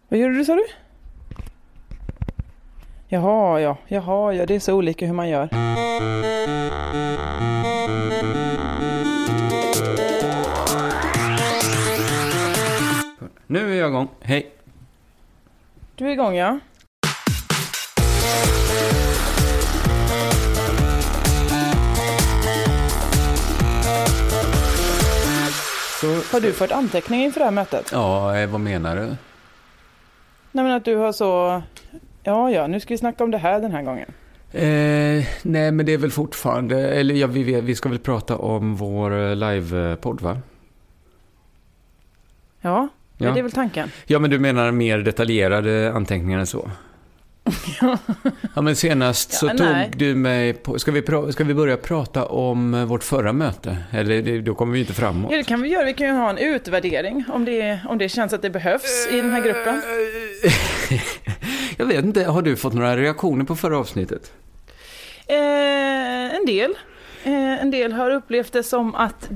Vad gjorde du, sa du? Jaha, ja, det är så olika hur man gör. Nu är jag igång. Hej. Du är igång, ja. Har du fått anteckningar inför det här mötet? Ja, vad menar du? Nej, men att du har så... Ja, nu ska vi snacka om det här den här gången. Nej, men det är väl fortfarande... Eller ja, vi ska väl prata om vår livepodd, va? Ja, det är väl tanken. Ja, men du menar mer detaljerade anteckningar än så? Ja, men senast så tog du mig på... Ska vi börja prata om vårt förra möte? Eller då kommer vi inte framåt. Ja, det kan vi göra. Vi kan ju ha en utvärdering om det känns att det behövs i den här gruppen. Jag vet inte, har du fått några reaktioner på förra avsnittet? En del. En del har upplevt det som att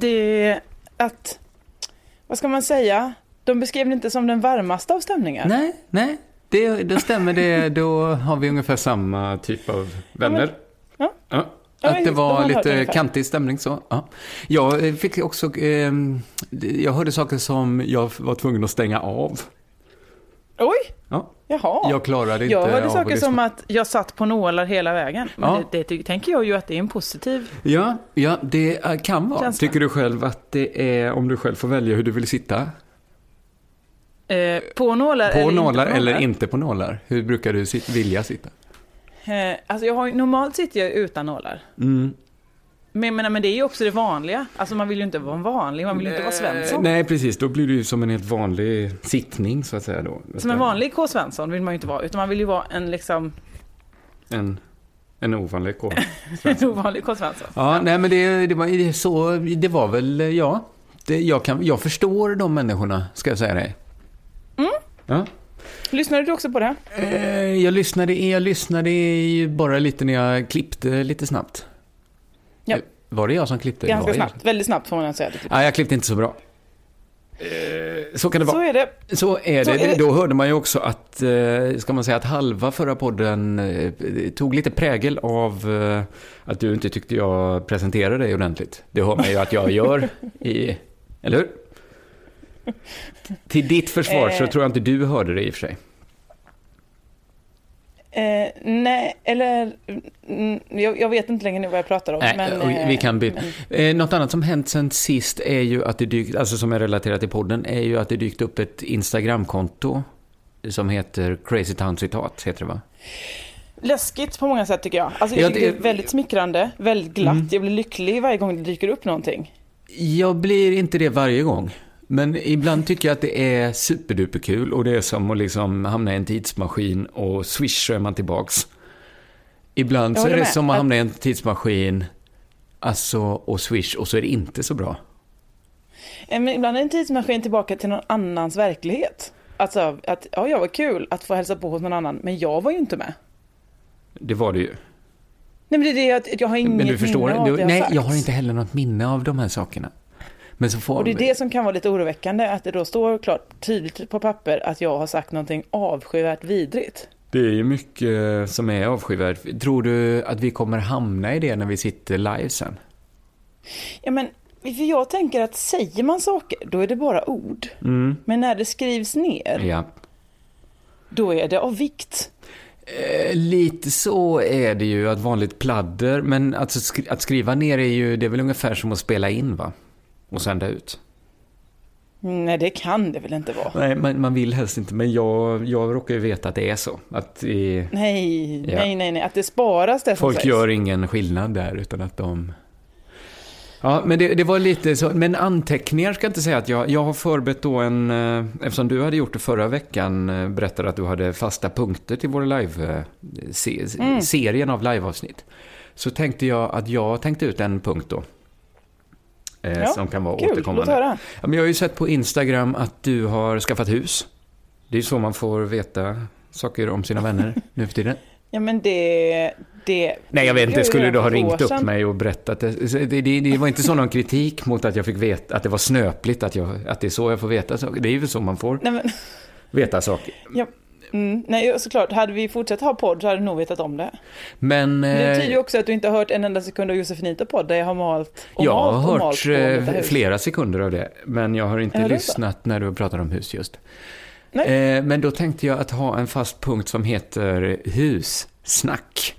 vad ska man säga? De beskrev det inte som den varmaste av stämningar. Nej. Det stämmer det. Då har vi ungefär samma typ av vänner. Ja. Att det var lite kantig stämning så. Ja. Jag fick också... jag hörde saker som jag var tvungen att stänga av. Oj! Ja. Jaha. Jag klarade inte. Jag hörde saker som att jag satt på nålar hela vägen. Men ja. det tänker jag ju att det är en positiv... Ja, det kan vara. Känsla. Tycker du själv att det är, om du själv får välja hur du vill sitta? På nålar, eller inte på nålar? Hur brukar du vilja sitta? Alltså normalt sitter jag utan nålar. Mm. Men det är ju också det vanliga. Alltså man vill ju inte vara vanlig, man vill ju inte vara Svensson. Nej, precis. Då blir det ju som en helt vanlig sittning så att säga då. Som en vanlig K. Svensson vill man ju inte vara, utan man vill ju vara en liksom... En ovanlig K. En ovanlig K. Svensson. Ja, nej men det var väl, ja. Jag förstår de människorna, ska jag säga dig. Mm. Ja. Lyssnade du också på det? Jag lyssnade ju bara lite när jag klippte lite snabbt. Ja. Var det jag som klippte? Ganska snabbt, väldigt snabbt får man säga. Ja, jag klippte inte så bra. Så kan det vara. Så är det. Då hörde man ju också att, ska man säga att halva förra podden tog lite prägel av att du inte tyckte jag presenterade dig ordentligt. Det hör man ju att jag gör eller hur? Till ditt försvar så tror jag inte du hörde det i och för sig. Nej, eller jag vet inte längre nu vad jag pratar om. Nej, men, vi kan byta. Något annat som hänt sen sist är ju att det dykt, alltså som är relaterat till podden, är ju att det dykt upp ett Instagramkonto som heter Crazy Town Citat, heter det, va? Läskigt på många sätt tycker jag. Alltså jag tycker det är väldigt smickrande, väldigt glatt. Jag blir lycklig varje gång det dyker upp någonting. Jag blir inte det varje gång. Men ibland tycker jag att det är superduperkul och det är som att liksom hamna i en tidsmaskin och swish så är man tillbaks. Ibland så är det som att hamna i en tidsmaskin och swish och så är det inte så bra. Men ibland är en tidsmaskin tillbaka till någon annans verklighet. Alltså att jag var kul att få hälsa på hos någon annan, men jag var ju inte med. Det var det ju. Nej, men det är det att jag har inget minne av det. Nej, jag har inte heller något minne av de här sakerna. Men så och det är det som kan vara lite oroväckande, att det då står klart tydligt på papper att jag har sagt någonting avskyvärt vidrigt. Det är ju mycket som är avskyvärt. Tror du att vi kommer hamna i det när vi sitter live sen? Ja, men för jag tänker att säger man saker, då är det bara ord. Mm. Men när det skrivs ner, då är det av vikt. Lite så är det ju, att vanligt pladder. Men att skriva ner det är väl ungefär som att spela in, va? Och sända ut. Nej, det kan det väl inte vara. Nej, man vill helst inte. Men jag råkar ju veta att det är så. Att nej. Att det sparas det. Folk gör ingen skillnad där, utan att de... Ja, men det var lite så. Men anteckningar ska jag inte säga att jag har förberett då eftersom du hade gjort det förra veckan, berättade att du hade fasta punkter till vår serien av liveavsnitt. Så tänkte jag att jag tänkte ut en punkt då. Som kan vara återkommande. Ja, men jag har ju sett på Instagram att du har skaffat hus. Det är så man får veta saker om sina vänner nu för tiden. Ja, men det... Nej, jag vet inte. Skulle du ha ringt upp mig och berättat det var inte så någon kritik mot att jag fick veta att det var snöpligt, att det är så jag får veta. Det är ju så man får. Nej, men... veta saker. Ja. Nej, såklart. Hade vi fortsatt ha podd så hade du nog vetat om det. Men det betyder ju också att du inte har hört en enda sekund av Josefinito podd där jag har malt och jag malt har och hört malt flera sekunder av det, men jag har inte lyssnat när du pratar om hus just. Men då tänkte jag att ha en fast punkt som heter hussnack.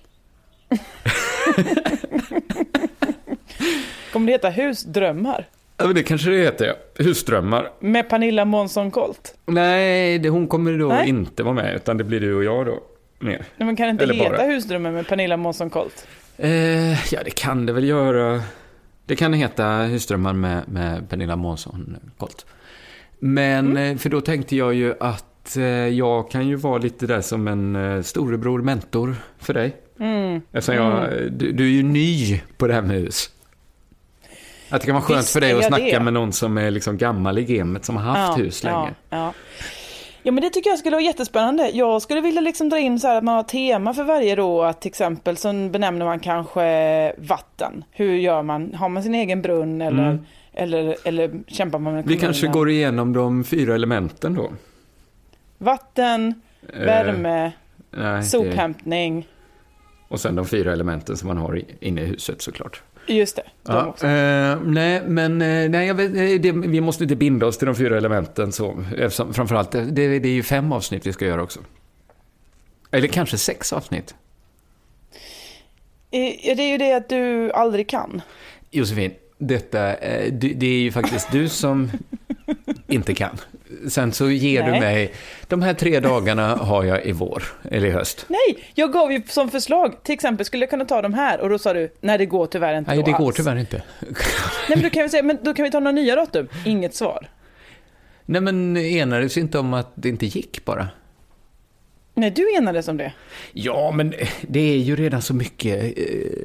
Kommer det heta husdrömmar? Ja, men det kanske det heter, ja. Husdrömmar. Med Pernilla Månsson Colt? Nej, hon kommer då inte vara med, utan det blir du och jag då. Mer. Nej, men kan det inte eller heta bara Husdrömmar med Pernilla Månsson Colt? Ja, det kan det väl göra. Det kan heta Husdrömmar med Pernilla Månsson Colt. Men, för då tänkte jag ju att jag kan ju vara lite där som en storebror, mentor för dig. Eftersom du är ju ny på det här med hus. Att det kan vara skönt för dig att snacka med någon som är liksom gammal i gamet, som har haft hus länge. Ja, men det tycker jag skulle vara jättespännande. Jag skulle vilja liksom dra in så här att man har tema för varje då. Att till exempel så benämner man kanske vatten. Hur gör man? Har man sin egen brunn eller kämpar man med kommunen? Vi kanske går igenom de 4 elementen då. Vatten, värme, sophämtning. Och sen de 4 elementen som man har inne i huset såklart. Just det. Vi måste inte binda oss till de 4 elementen så, framförallt det är ju 5 avsnitt vi ska göra också. Eller kanske 6 avsnitt. Det är ju det att du aldrig kan. Josefin, det är ju faktiskt du som inte kan. Sen så ger du mig, de här 3 dagarna har jag i vår eller i höst. Nej, jag gav ju som förslag, till exempel skulle jag kunna ta de här och då sa du, nej det går tyvärr inte. Nej, det går tyvärr inte. Nej, men då kan vi säga, men då kan vi ta några nya datum. Inget svar. Nej, men enades inte om att det inte gick bara. Nej, du enades om det. Ja, men det är ju redan så mycket.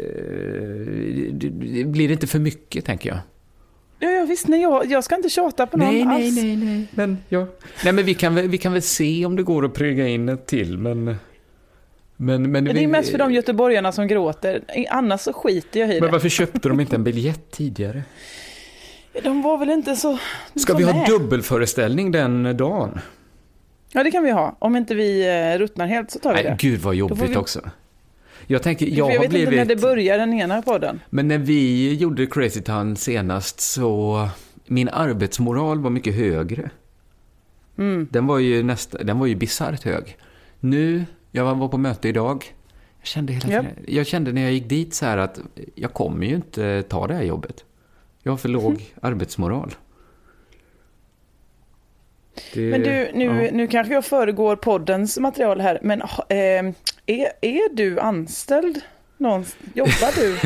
Det blir inte för mycket, tänker jag. Ja, visst. Nej, jag ska inte tjata på någon alls. Nej. Men vi kan väl se om det går att pröga in ett till, men det är mest för de göteborgarna som gråter. Annars så skiter jag i det. Men varför köpte de inte en biljett tidigare? De var väl inte så. Ska vi ha dubbelföreställning den dagen? Ja, det kan vi ha. Om inte vi ruttnar helt så tar vi det. Nej, gud vad jobbigt också. Jag tänker, jag vet inte när det börjar den ena podden. Men när vi gjorde Crazy Town senast så min arbetsmoral var mycket högre. Den var ju bizarrt hög. Nu, jag var på möte idag. Jag kände när jag gick dit så här att jag kommer ju inte ta det här jobbet. Jag har för låg arbetsmoral. Men du, nu kanske jag föregår poddens material här, men är du anställd? Jobbar du?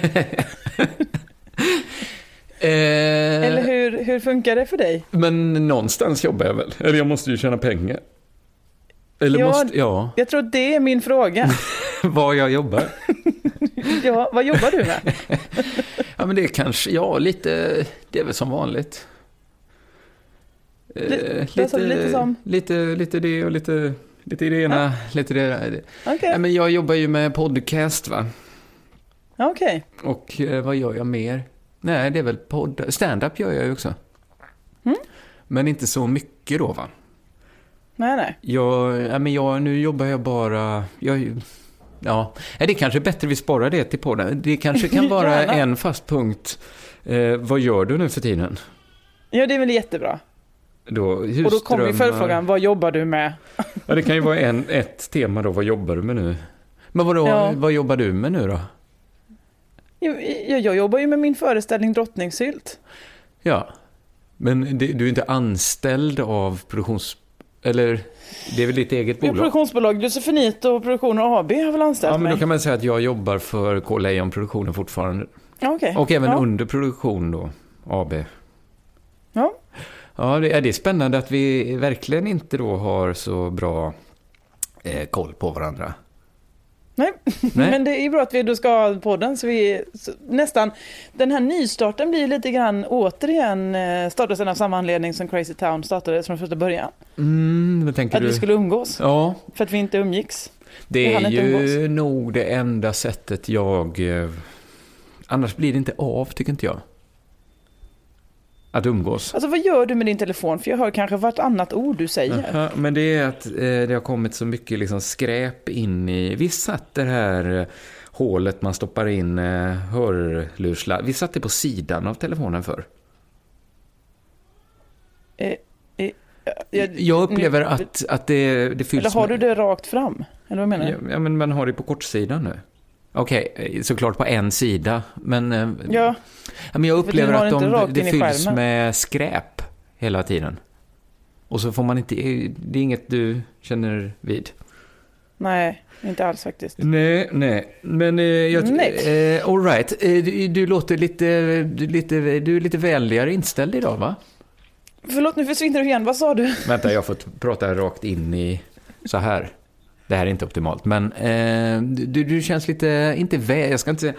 Eller hur funkar det för dig? Men någonstans jobbar jag väl. Eller jag måste ju tjäna pengar. Eller jag tror att det är min fråga. Vad jag jobbar. Ja, vad jobbar du med? Ja, men det är kanske, lite, det är väl som vanligt. Lite det och lite det ena, lite det. Okay. Ja, men jag jobbar ju med podcast, va? Okej. Och vad gör jag mer? Nej, det är väl stand-up gör jag ju också. Men inte så mycket då, va? Nej. Nu jobbar jag bara. Det är kanske bättre vi sparar det till podden. Det kanske kan vara en fast punkt. Vad gör du nu för tiden? Ja, det är väl jättebra. Och då kommer vi förfrågan, vad jobbar du med? Ja, det kan ju vara ett tema då, vad jobbar du med nu? Men vad jobbar du med nu då? Jag jobbar ju med min föreställning Drottningsylt. Ja, men du är inte anställd av eller det är väl ditt eget bolag? Produktionsbolag, Josefinito och Produktioner AB har väl anställt mig. Ja, men då kan man säga att jag jobbar för K. Lejon Produktionen fortfarande. Okay. Och även under produktion då, AB. Ja. Ja, det är spännande att vi verkligen inte då har så bra koll på varandra. Nej. Men det är bra att vi då ska ha podden så nästan, den här nystarten blir lite grann återigen startas av samma anledning som Crazy Town startades från första början. Att vi skulle umgås. Ja. För att vi inte umgicks. Det är ju nog det enda sättet annars blir det inte av, tycker inte jag. Att umgås. Alltså vad gör du med din telefon? För jag hör kanske vartannat ord du säger. Aha, men det är att det har kommit så mycket liksom skräp in i... Vi satt det här hålet man stoppar in hörlursla. Vi satt det på sidan av telefonen för. Jag upplever att det fylls. Eller har du det rakt fram? Eller vad menar du? Ja, men man har det på kortsidan nu. Okej, såklart på en sida. Men, men jag upplever att det fylls med skräp hela tiden. Och så får man inte... Det är inget du känner vid. Nej, inte alls faktiskt. Nej. Men all right. Du låter du är lite vänligare inställd idag, va? Förlåt, nu försvinner du igen. Vad sa du? Vänta, jag har fått prata rakt in i så här. Det här är inte optimalt, men du känns lite, inte jag ska inte säga,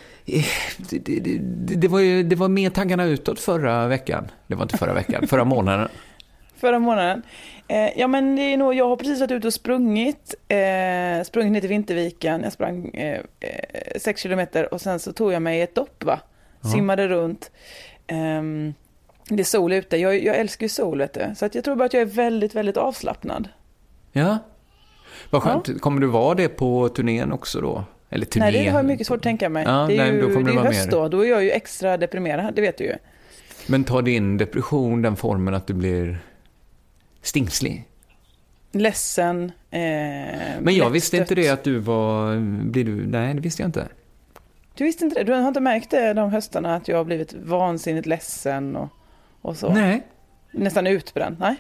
det var mer taggarna utåt förra veckan. Det var inte förra veckan, förra månaden. Förra månaden. Ja, men det är nog, jag har precis varit ute och sprungit ner till Vinterviken. Jag sprang 6 kilometer och sen så tog jag mig ett dopp, va? Simmade runt. Det är sol ute. Jag älskar ju sol, vet du. Så att jag tror bara att jag är väldigt, väldigt avslappnad. Ja. Vad skönt. Ja. Kommer du vara det på turnén också då? Eller turnén? Nej, det har jag mycket svårt att tänka mig. Ja, det är då kommer ju höst mer. Då är jag ju extra deprimerad, det vet du ju. Men tar din depression den formen att du blir stingslig? Ledsen. Men jag visste inte det att du var... Nej, det visste jag inte. Du visste inte det? Du har inte märkt det de höstarna att jag har blivit vansinnigt ledsen och så? Nej. Nästan utbränd? Nej.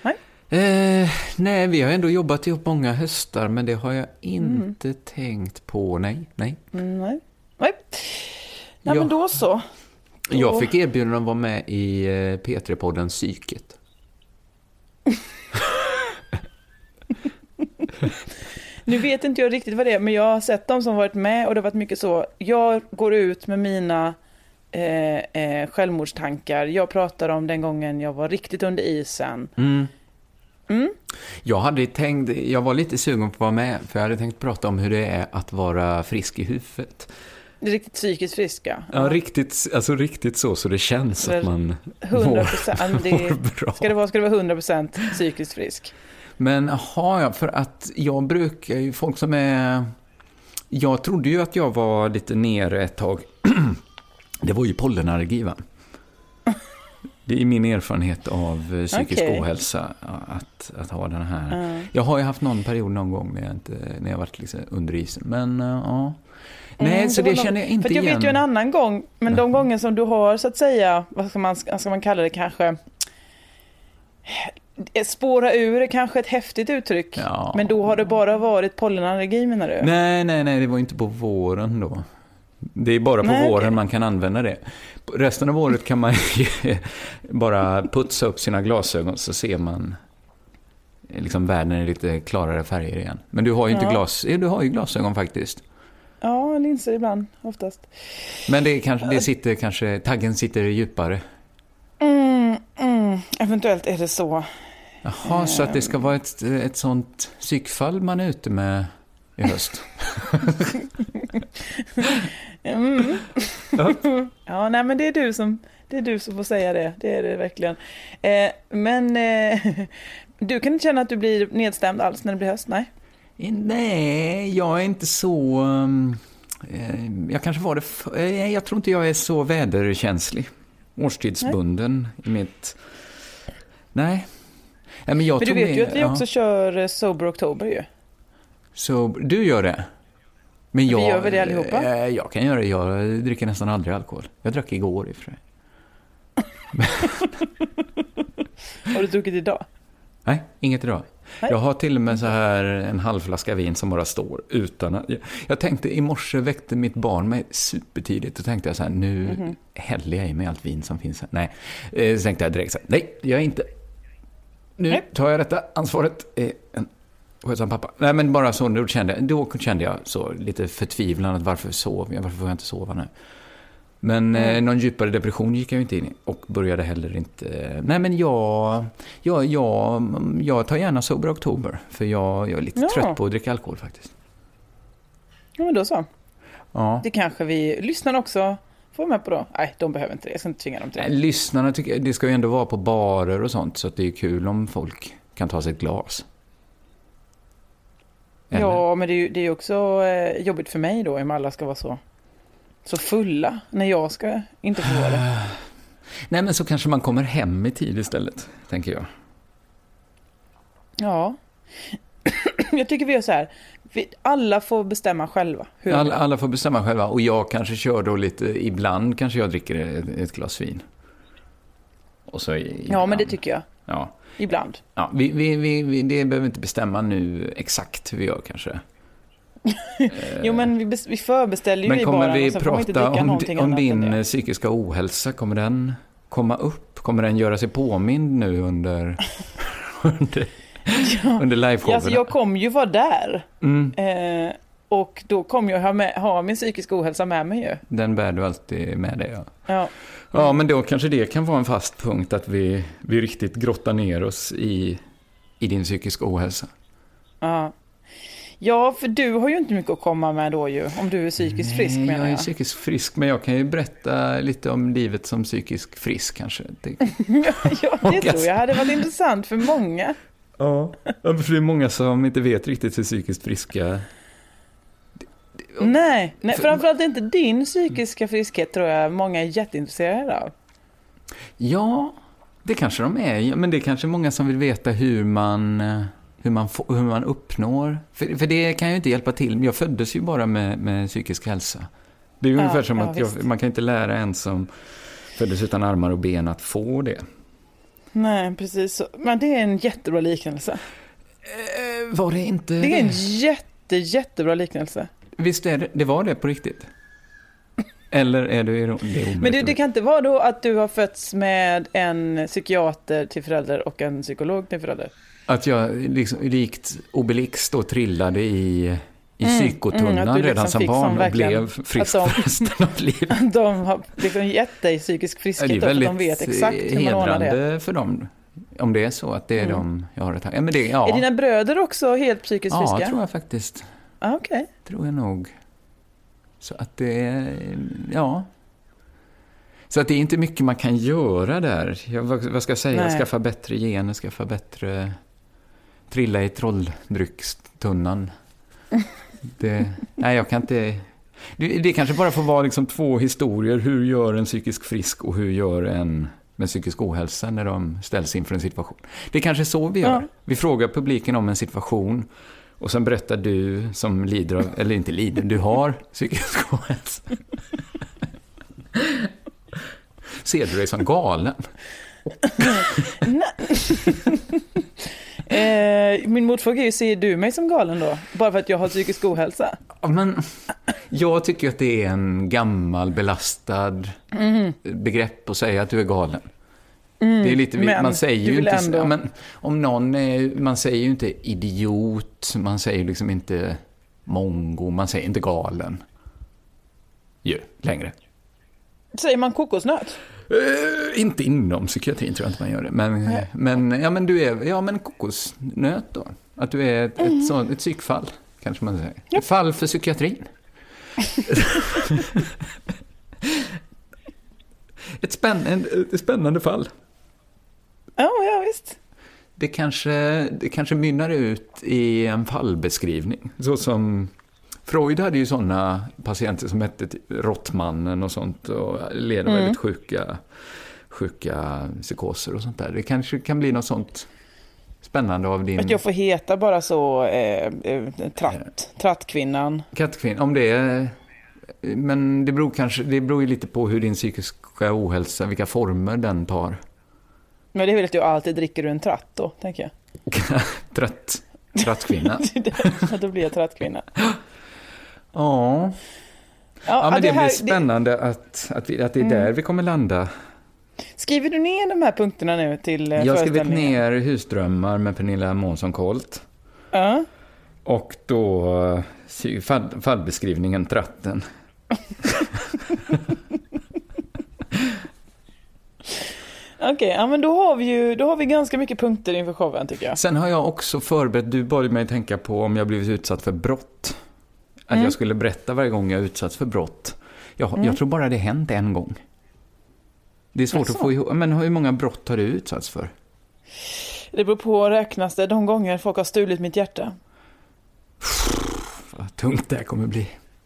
Nej, vi har ändå jobbat ihop många höstar, men det har jag inte tänkt på. Nej. Nej, men då så. Jag fick erbjudande att vara med i P3-podden Psyket. Nu vet inte jag riktigt vad det är, men jag har sett dem som varit med och det har varit mycket så. Jag går ut med mina självmordstankar. Jag pratar om den gången jag var riktigt under isen. Jag var lite sugen på att vara med, för jag hade tänkt prata om hur det är att vara frisk i huvudet. Riktigt psykiskt friska. Ja, riktigt så det känns att man 100%. Ska det vara 100% psykiskt frisk? Men för att jag brukar ju folk som är... Jag trodde ju att jag var lite nere ett tag. Det var ju pollenallergi, va? Det är min erfarenhet av psykisk ohälsa att ha den här. Jag har ju haft någon period någon gång när jag varit liksom under isen. Men ja. Nej, så det känner jag inte igen. För jag vet ju en annan gång. Men de gånger som du har, så att säga, vad ska man kalla det kanske... Spåra ur är kanske ett häftigt uttryck. Ja. Men då har det bara varit pollenallergi, menar du? Nej, det var inte på våren då. Det är bara på våren man kan använda det. Resten av året kan man bara putsa upp sina glasögon, så ser man liksom världen i lite klarare färger igen. Men du har ju inte du har ju glasögon faktiskt. Ja, linser ibland, oftast. Men taggen sitter djupare. Eventuellt är det så. Jaha, så att det ska vara ett sånt psykfall man är ute med i höst. Ja, nej, men det är du som får säga det. Det är det verkligen. Men du kan inte känna att du blir nedstämd alls när det blir höst, nej? Nej, jag är inte så... jag kanske var det... jag tror inte jag är så väderkänslig. Årstidsbunden i mitt... Nej. Men du vet ju att vi också kör Sober October ju. Du gör det? Men vi gör väl det allihopa? Jag kan göra det. Jag dricker nästan aldrig alkohol. Jag drack igår i och för sig. Har du druckit idag? Nej, inget idag. Nej. Jag har till och med så här en halv flaska vin som bara står utan att... Jag tänkte, i morse väckte mitt barn mig supertidigt och tänkte jag så här, nu häller jag i mig allt vin som finns här. Nej, så tänkte jag direkt så här, nej, jag är inte... Nu tar jag detta ansvaret. Skötsam pappa. Nej, men bara så, då kände jag så lite förtvivlan att varför får jag inte sova nu? Men någon djupare depression gick jag inte in i och började heller inte... Nej, men jag tar gärna Sober Oktober, för jag är lite trött på att dricka alkohol faktiskt. Ja, men då så. Ja. Det kanske vi lyssnar också får med på då. Nej, de behöver inte det. Jag ska inte tvinga dem till det. Lyssnarna tycker det ska ju ändå vara på barer och sånt, så att det är kul om folk kan ta sig ett glas. Eller? Ja, men det är ju också jobbigt för mig då om alla ska vara så fulla när jag ska inte få vara det. Nej, men så kanske man kommer hem i tid istället, tänker jag. Ja. Jag tycker vi gör så här. Alla får bestämma själva. Alla får bestämma själva. Och jag kanske kör då lite. Ibland kanske jag dricker ett glas vin. Och så ja, men det tycker jag. Ja. Ibland. Ja, vi det behöver vi inte bestämma nu exakt hur vi gör kanske. Jo, men vi förbeställer ju men kommer bara. vi prata om din psykiska ohälsa? Kommer den komma upp? Kommer den göra sig påmind nu under liveshowen? Alltså jag kommer ju vara där. Och då kommer jag ha min psykiska ohälsa med mig ju. Den bär du alltid med dig, ja. Ja, men då kanske det kan vara en fast punkt att vi riktigt grottar ner oss i din psykiska ohälsa. Ja. Ja, för du har ju inte mycket att komma med då ju, om du är psykiskt frisk menar jag. Jag är psykiskt frisk, men jag kan ju berätta lite om livet som psykisk frisk kanske. Ja, det tror jag hade varit intressant för många. Ja, för det är många som inte vet riktigt hur psykiskt friska... Nej, framförallt inte din psykiska friskhet tror jag många är jätteintresserade av. Ja, det kanske de är, men det är kanske många som vill veta hur man uppnår. För det kan ju inte hjälpa till. Jag föddes ju bara med psykisk hälsa. Det är ju ungefär som att man kan inte lära en som föddes utan armar och ben att få det. Nej, precis så. Men det är en jättebra liknelse. Var det inte det? Det är en jättebra liknelse. Visst är det var det på riktigt? Eller är det men det kan inte vara då att du har fötts med en psykiater till förälder och en psykolog till förälder? Att jag liksom likt Obelix då trillade i psykotunnan redan som barn och blev frisk resten av livet. De har liksom gett dig psykisk friskhet och de vet exakt hur man ordnar det. Det är hedrande för dem, om det är så att det är de jag har ett här. Ja, men Är dina bröder också helt psykiskt friska? Ja, tror jag faktiskt. Okej. Tror jag nog. Så att det är, ja. Så att det är inte mycket man kan göra där. Vad ska jag säga? Nej. Skaffa bättre gener, skaffa bättre... Trilla i trolldryckstunnan. Nej, jag kan inte... Det kanske bara får vara liksom 2 historier. Hur gör en psykisk frisk och hur gör en med psykisk ohälsa när de ställs inför en situation. Det är kanske så vi gör. Ja. Vi frågar publiken om en situation och sen berättar du som lider av, eller inte lider, du har psykisk ohälsa. Ser du dig som galen? Min motfråga är ju, ser du mig som galen då? Bara för att jag har psykisk ohälsa? Ja, men jag tycker att det är en gammal belastad begrepp att säga att du är galen. Det är lite, man säger ju inte ändå... men om någon är, man säger ju inte idiot, man säger liksom inte mongo, man säger inte galen. Längre. Säger man kokosnöt? Inte inom psykiatrin tror jag inte man gör det. Men du är men kokosnöt då. Att du är ett psykfall kanske man säger. Ett fall för psykiatrin. Ett spännande fall. Ja, visst. Det kanske mynnar ut i en fallbeskrivning. Så som Freud hade ju sådana patienter som hette Råttmannen och sånt och leder väldigt sjuka psykoser och sånt där. Det kanske kan bli något sånt spännande av din... Att jag får heta bara så trattkvinnan. Kattkvinnan, om det är... Men det beror ju lite på hur din psykiska ohälsa, vilka former den tar. Men det är väl att du alltid dricker en tratt då, tänker jag. Trattkvinna. Då blir jag trattkvinna. Ja, men det blir spännande att det är där vi kommer landa. Skriver du ner de här punkterna nu till jag har skrivit ner Husdrömmar med Pernilla Månsson-Colt. Och då fallbeskrivningen tratten. Okej, men då har vi ganska mycket punkter inför showen tycker jag. Sen har jag också förberett, du bad mig tänka på om jag blivit utsatt för brott. Att jag skulle berätta varje gång jag utsatts för brott. Jag tror bara det hänt en gång. Det är svårt att få ihåg. Men hur många brott har du utsatts för? Det beror på, räknas det de gånger folk har stulit mitt hjärta? Vad tungt det här kommer bli.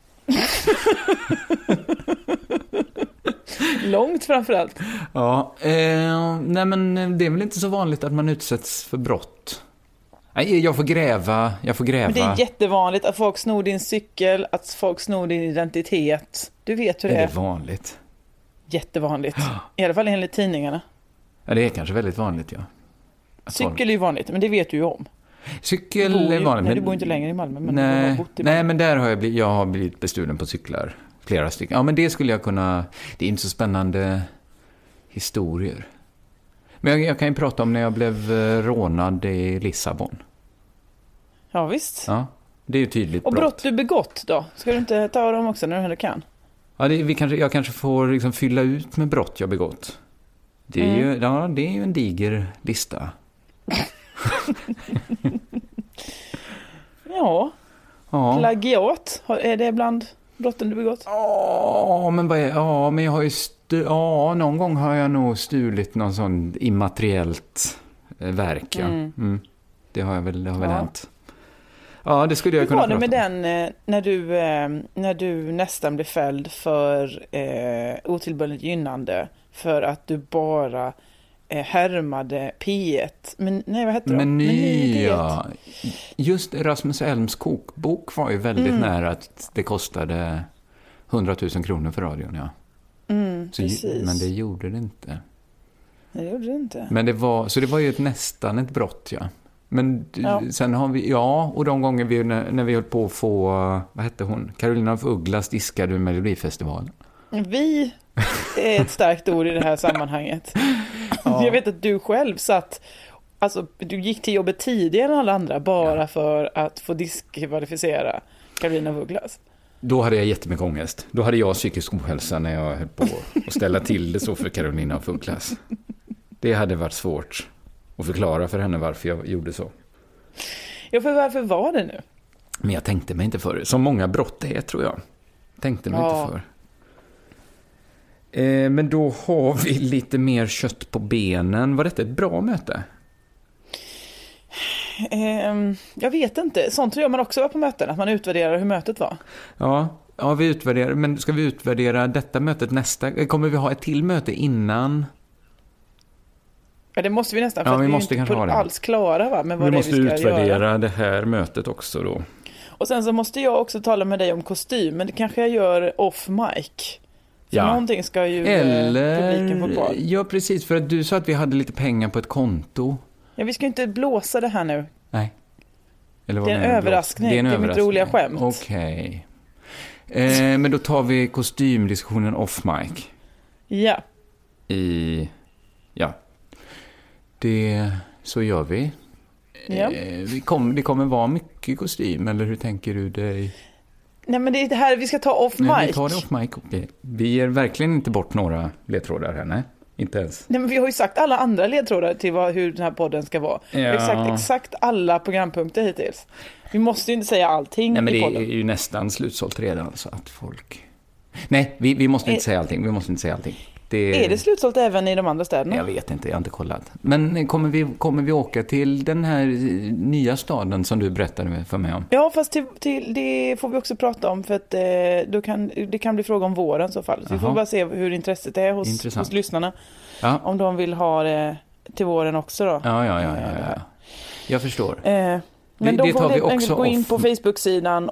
Långt framförallt. Ja, nej men det är väl inte så vanligt att man utsätts för brott. Nej, jag får gräva. Men det är jättevanligt att folk snor din cykel, att folk snor din identitet. Du vet hur det är. Är det vanligt? Jättevanligt. I alla fall enligt tidningarna. Ja, det är kanske väldigt vanligt, ja. Cykel är ju vanligt, men det vet du ju om. Cykel är vanligt. Nej, du bor inte längre i Malmö, men nej, du har bott i Malmö. Nej, men där har jag har blivit bestulen på cyklar. Flera stycken. Ja, men det skulle jag kunna... Det är inte så spännande historier. Men jag kan ju prata om när jag blev rånad i Lissabon. Ja, visst. Ja, det är ju tydligt och brott du begått då? Ska du inte ta dem också när du ändå kan? Ja, jag kanske får liksom fylla ut med brott jag begått. Det är ju en diger lista. Ja. Plagiat, är det bland brotten du begått? Men jag har ju någon gång har jag nog stulit någon sån immateriellt verk. Ja. Det har väl hänt. Ja, det skulle jag kunna prata om. Hur var det med den när du nästan blev fälld för otillbörligt gynnande för att du bara härmade P1. Men nej, vad heter det? Meny, ja. Just Rasmus Elms kokbok var ju väldigt nära att det kostade 100 000 kronor för radion, ja. Men det gjorde det inte. Det gjorde det inte. Men det var ju nästan ett brott, ja. Men sen har vi, och de gånger när vi höll på att få, vad hette hon? Carolina af Ugglas diskade Melodifestivalen. Vi är ett starkt ord i det här sammanhanget. Jag vet att du själv du gick till jobbet tidigare än alla andra bara för att få diskvalificera Carolina af Ugglas. Då hade jag jättemycket ångest. Då hade jag psykisk ohälsa när jag höll på att ställa till det så för Carolina af Ugglas. Det hade varit svårt att förklara för henne varför jag gjorde så. Ja, för varför var det nu? Men jag tänkte mig inte för det. Som många brott är, tror jag. Tänkte mig inte för. Men då har vi lite mer kött på benen. Var detta ett bra möte? Jag vet inte. Sånt tror jag man också var på möten. Att man utvärderar hur mötet var. Ja, vi utvärderar. Men ska vi utvärdera detta mötet nästa? Kommer vi ha ett till möte innan? Ja, det måste vi nästan. För vi vi måste inte alls klara, va? Men vad vi måste utvärdera göra. Det här mötet också då. Och sen så måste jag också tala med dig om kostym. Men det kanske jag gör off mic. Så någonting ska ju publiken få kvar. Ja, precis. För att du sa att vi hade lite pengar på ett konto. Ja, vi ska inte blåsa det här nu. Nej. Eller det är en överraskning. Det är mitt roliga skämt. Okej. Men då tar vi kostymdiskussionen off mic. Ja. Så gör vi. Ja. Det kommer vara mycket kostym, eller hur tänker du dig? Nej, men det är det här vi ska ta off mic. Nej, vi tar det off mic. Okay. Vi ger verkligen inte bort några ledtrådar här, nej. Inte ens. Nej, men vi har ju sagt alla andra ledtrådar till hur den här podden ska vara. Ja. Exakt alla programpunkter hittills. Vi måste ju inte säga allting. Nej, men i det podden. är ju nästan slutsålt redan, så att folk... Nej, vi måste inte säga allting. Vi måste inte säga allting. Är det slutsålt även i de andra städerna? Jag vet inte, jag har inte kollat. Men kommer vi åka till den här nya staden som du berättade för mig om? Ja, fast till det får vi också prata om, för att det kan bli fråga om våren i så fall. Så vi får bara se hur intresset är hos lyssnarna. Ja. Om de vill ha det till våren också då. Ja. Jag förstår. Men de får också gå in på Facebook-sidan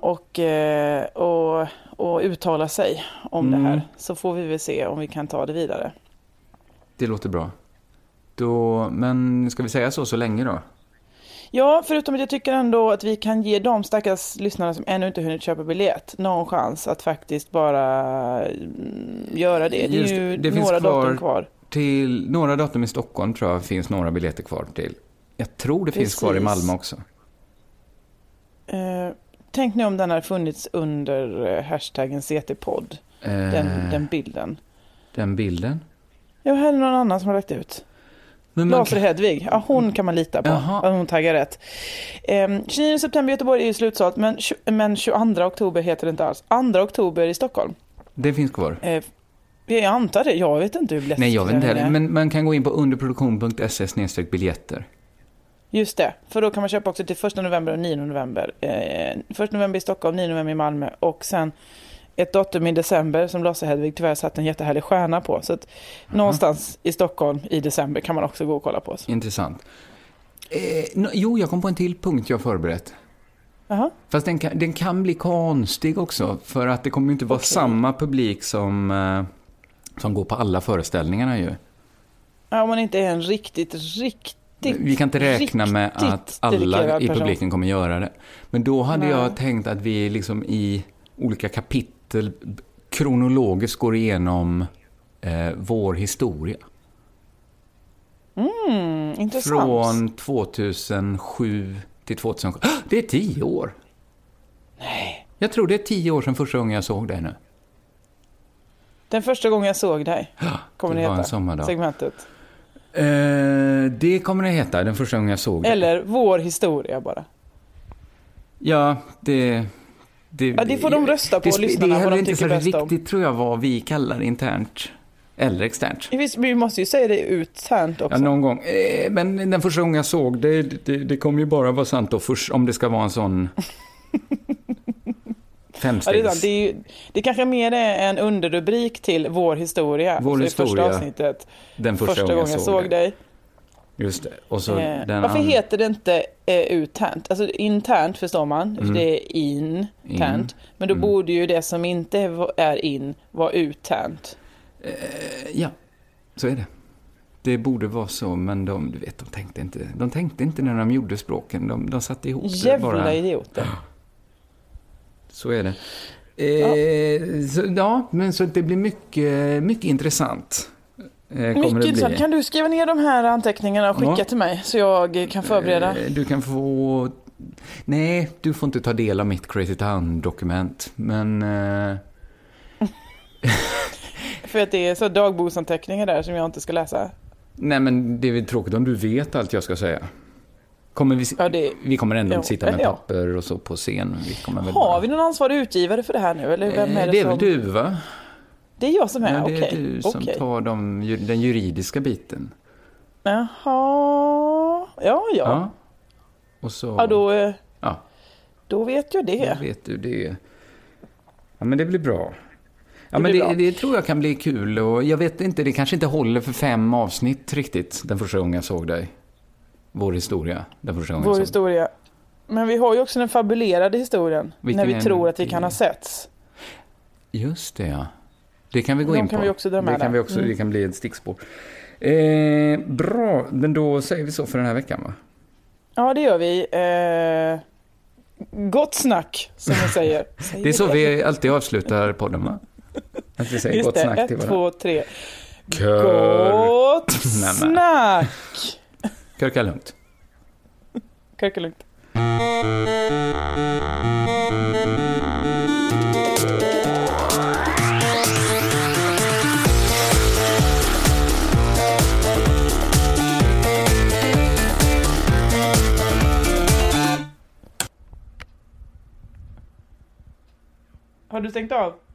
och uttala sig om det här. Så får vi väl se om vi kan ta det vidare. Det låter bra. Men ska vi säga så länge då? Ja, förutom att jag tycker ändå att vi kan ge de stackars lyssnarna som ännu inte hunnit köpa biljett någon chans att faktiskt bara göra det. Det är ju några datum kvar. Till några datum i Stockholm tror jag finns några biljetter kvar till. Jag tror det finns kvar i Malmö också. Tänk nu om den har funnits under hashtaggen CT-podd. Den bilden. Den bilden? Ja, här är någon annan som har lagt ut. Laser Hedvig. Ja, hon kan man lita på. Att hon taggar rätt. 29 september i Göteborg är ju slutsålt, men 22 oktober heter det inte alls. 2 oktober i Stockholm. Det finns kvar. Jag antar det. Jag vet inte hur biljetter. Nej, jag vet inte heller. Men man kan gå in på underproduktion.se/biljetter. Just det, för då kan man köpa också till 1 november och 9 november. 1 november i Stockholm, 9 november i Malmö. Och sen ett datum i december som Lasse Hedvig tyvärr satt en jättehärlig stjärna på. Så att någonstans i Stockholm i december kan man också gå och kolla på oss. Intressant. Jag kom på en till punkt jag förberett. Aha. Fast den kan bli konstig också. För att det kommer inte vara samma publik som går på alla föreställningarna ju. Ja, om man inte är en riktigt vi kan inte räkna med att alla i publiken kommer göra det. Men då hade jag tänkt att vi liksom i olika kapitel kronologiskt går igenom vår historia. Intressant. Från 2007 till 2007. Det är 10 år. Nej. Jag tror det är 10 år sedan första gången jag såg dig nu. Den första gången jag såg dig. Kommer det var en heta sommardag. segmentet. Det kommer det heta den första gången jag såg dig. Eller vår historia bara. Ja, det får de rösta på, lyssnarna, vad de tycker bäst om. Det är inte riktigt, tror jag, vad vi kallar internt eller externt. Vi måste ju säga det utsant också. Ja, någon gång. Men den första gången jag såg det kommer ju bara vara sant då, om det ska vara en sån femstegs. Ja, det kanske mer är en underrubrik till vår historia. Vår historia. Första avsnittet. Den första gången jag såg dig. Just det. Och så varför heter det inte uttänt? Alltså internt förstår man, för det är internt. Men då borde ju det som inte är in vara uttänt. Ja, så är det. Det borde vara så, men de tänkte inte när de gjorde språken. De satte ihop jävla det bara. idioter. Så är det. Men så det blir mycket intressant. Mycket intressant. Kan du skriva ner de här anteckningarna och skicka till mig så jag kan förbereda? Du kan få... Nej, du får inte ta del av mitt Crazy Town-dokument, men... För att det är så dagboksanteckningar där som jag inte ska läsa. Nej, men det är väl tråkigt om du vet allt jag ska säga. Vi kommer ändå inte sitta med papper och så på scen. Vi någon ansvarig utgivare för det här nu? Eller vem är det är väl du, va? Det är jag som är, det är du som tar den juridiska biten. Jaha. Ja. Och så... Då vet jag det. Då vet du det. Ja, men det blir bra. Ja, men det tror jag kan bli kul. Och jag vet inte, det kanske inte håller för 5 avsnitt riktigt den första gången jag såg dig. Vår historia. Vår historia. Men vi har ju också den fabulerade historien. När vi tror att vi kan ha setts. Just det, ja. Det kan vi gå in på. Kan vi också dra med det kan bli ett stickspår. Bra, men då säger vi så för den här veckan, va? Ja, det gör vi. Gott snack, som jag säger. Det är så vi alltid avslutar podden, va? Att vi säger just gott snack till varandra. 1, 2, 3. Gott snack! Körka lugnt. Körka lugnt. Har du stängt av?